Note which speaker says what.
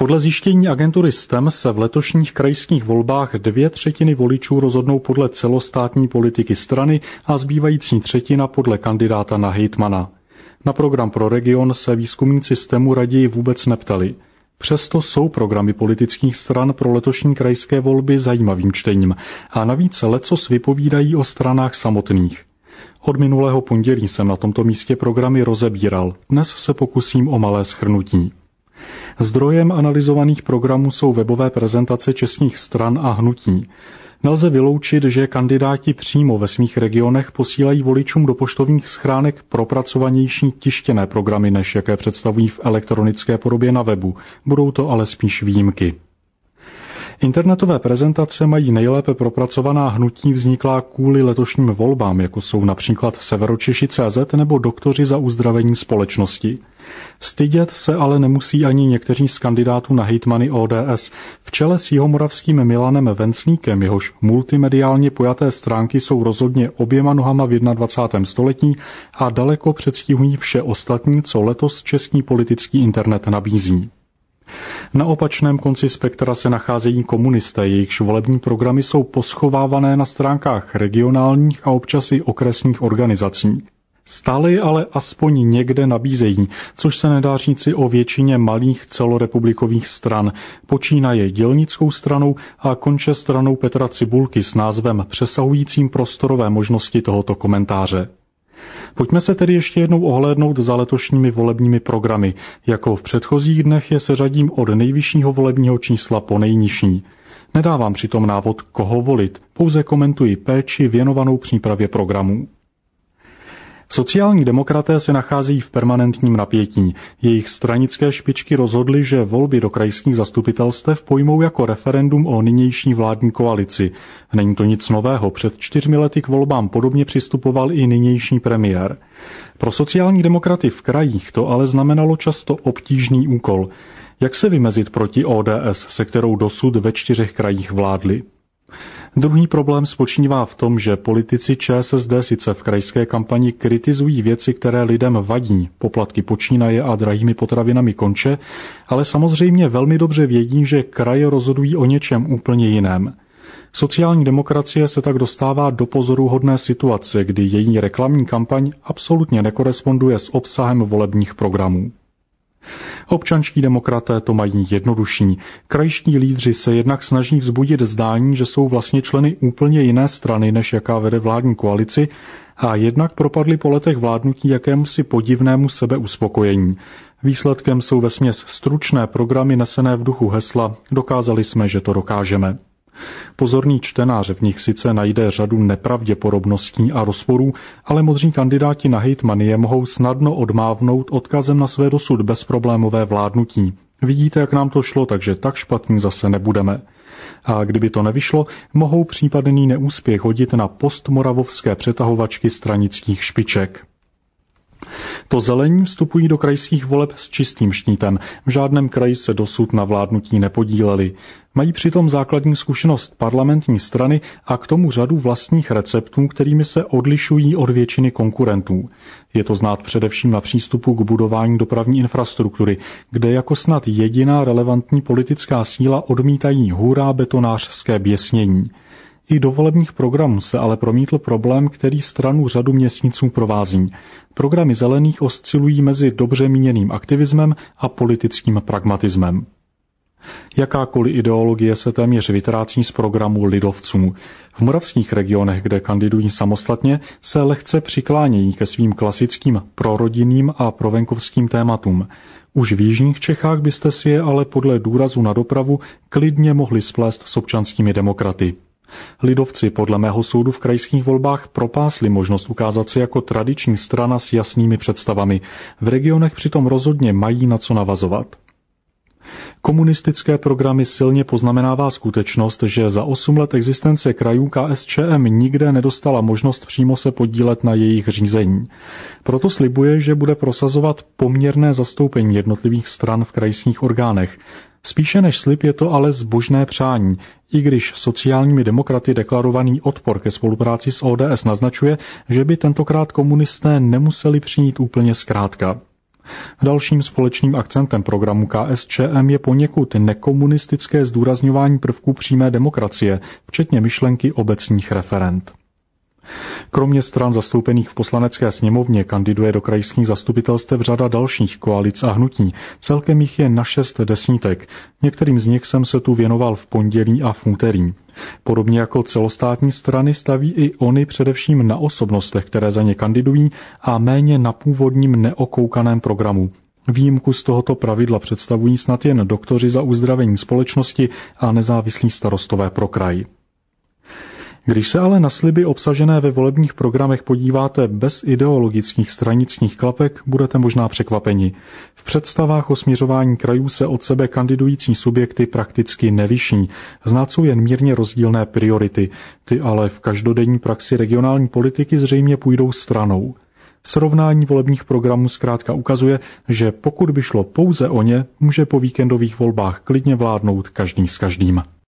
Speaker 1: Podle zjištění agentury STEM se v letošních krajských volbách 2/3 voličů rozhodnou podle celostátní politiky strany a zbývající 1/3 podle kandidáta na hejtmana. Na program pro region se výzkumníci STEMu raději vůbec neptali. Přesto jsou programy politických stran pro letošní krajské volby zajímavým čtením a navíc lecos vypovídají o stranách samotných. Od minulého pondělí jsem na tomto místě programy rozebíral. Dnes se pokusím o malé shrnutí. Zdrojem analyzovaných programů jsou webové prezentace českých stran a hnutí. Nelze vyloučit, že kandidáti přímo ve svých regionech posílají voličům do poštovních schránek propracovanější tištěné programy, než jaké představují v elektronické podobě na webu. Budou to ale spíš výjimky. Internetové prezentace mají nejlépe propracovaná hnutí vzniklá kvůli letošním volbám, jako jsou například Severočeši.cz nebo Doktoři za uzdravení společnosti. Stydět se ale nemusí ani někteří z kandidátů na hejtmany ODS. V čele s jihomoravským Milanem Venclíkem, jehož multimediálně pojaté stránky jsou rozhodně oběma nohama v 21. století a daleko předstihují vše ostatní, co letos český politický internet nabízí. Na opačném konci spektra se nacházejí komunisté, jejichž volební programy jsou poschovávané na stránkách regionálních a občas i okresních organizací. Stále je ale aspoň někde nabízejí, což se nedá říci o většině malých celorepublikových stran. Počínaje Dělnickou stranou a konče stranou Petra Cibulky s názvem přesahujícím prostorové možnosti tohoto komentáře. Pojďme se tedy ještě jednou ohlédnout za letošními volebními programy. Jako v předchozích dnech je seřadím od nejvyššího volebního čísla po nejnižší. Nedávám přitom návod, koho volit, pouze komentuji péči věnovanou přípravě programů. Sociální demokraté se nacházejí v permanentním napětí. Jejich stranické špičky rozhodly, že volby do krajských zastupitelstev pojmou jako referendum o nynější vládní koalici. Není to nic nového, před 4 lety k volbám podobně přistupoval i nynější premiér. Pro sociální demokraty v krajích to ale znamenalo často obtížný úkol. Jak se vymezit proti ODS, se kterou dosud ve 4 krajích vládli? Druhý problém spočívá v tom, že politici ČSSD sice v krajské kampani kritizují věci, které lidem vadí, poplatky počínaje a drahými potravinami konče, ale samozřejmě velmi dobře vědí, že kraje rozhodují o něčem úplně jiném. Sociální demokracie se tak dostává do pozoruhodné situace, kdy její reklamní kampaň absolutně nekoresponduje s obsahem volebních programů. Občanští demokraté to mají jednodušší. Krajští lídři se jednak snaží vzbudit zdání, že jsou vlastně členy úplně jiné strany, než jaká vede vládní koalici, a jednak propadli po letech vládnutí jakémusi podivnému sebeuspokojení. Výsledkem jsou vesměs stručné programy nesené v duchu hesla "Dokázali jsme, že to dokážeme". Pozorný čtenář v nich sice najde řadu nepravděpodobností a rozporů, ale modří kandidáti na hejtmany je mohou snadno odmávnout odkazem na své dosud bezproblémové vládnutí. Vidíte, jak nám to šlo, takže tak špatní zase nebudeme. A kdyby to nevyšlo, mohou případný neúspěch hodit na postmoravovské přetahovačky stranických špiček. To zelení vstupují do krajských voleb s čistým štítem. V žádném kraji se dosud na vládnutí nepodíleli. Mají přitom základní zkušenost parlamentní strany a k tomu řadu vlastních receptů, kterými se odlišují od většiny konkurentů. Je to znát především na přístupu k budování dopravní infrastruktury, kde jako snad jediná relevantní politická síla odmítají hurá betonářské běsnění. I do volebních programů se ale promítl problém, který stranu řadu měsíců provází. Programy zelených oscilují mezi dobře míněným aktivismem a politickým pragmatismem. Jakákoliv ideologie se téměř vytrácí z programu lidovců. V moravských regionech, kde kandidují samostatně, se lehce přiklánějí ke svým klasickým prorodinným a provenkovským tématům. Už v jižních Čechách byste si je ale podle důrazu na dopravu klidně mohli splést s občanskými demokraty. Lidovci podle mého soudu v krajských volbách propásli možnost ukázat se jako tradiční strana s jasnými představami. V regionech přitom rozhodně mají na co navazovat. Komunistické programy silně poznamenává skutečnost, že za 8 let existence krajů KSČM nikde nedostala možnost přímo se podílet na jejich řízení. Proto slibuje, že bude prosazovat poměrné zastoupení jednotlivých stran v krajských orgánech. Spíše než slib je to ale zbožné přání, i když sociálními demokraty deklarovaný odpor ke spolupráci s ODS naznačuje, že by tentokrát komunisté nemuseli přijít úplně zkrátka. Dalším společným akcentem programu KSČM je poněkud nekomunistické zdůrazňování prvků přímé demokracie, včetně myšlenky obecních referend. Kromě stran zastoupených v poslanecké sněmovně kandiduje do krajských zastupitelstev řada dalších koalic a hnutí. Celkem jich je na 6 desítek. Některým z nich jsem se tu věnoval v pondělí a v úterý. Podobně jako celostátní strany staví i oni především na osobnostech, které za ně kandidují, a méně na původním neokoukaném programu. Výjimku z tohoto pravidla představují snad jen doktoři za uzdravení společnosti a nezávislí starostové pro kraj. Když se ale na sliby obsažené ve volebních programech podíváte bez ideologických stranických klapek, budete možná překvapeni. V představách o směřování krajů se od sebe kandidující subjekty prakticky neliší. Znát jsou jen mírně rozdílné priority. Ty ale v každodenní praxi regionální politiky zřejmě půjdou stranou. Srovnání volebních programů zkrátka ukazuje, že pokud by šlo pouze o ně, může po víkendových volbách klidně vládnout každý s každým.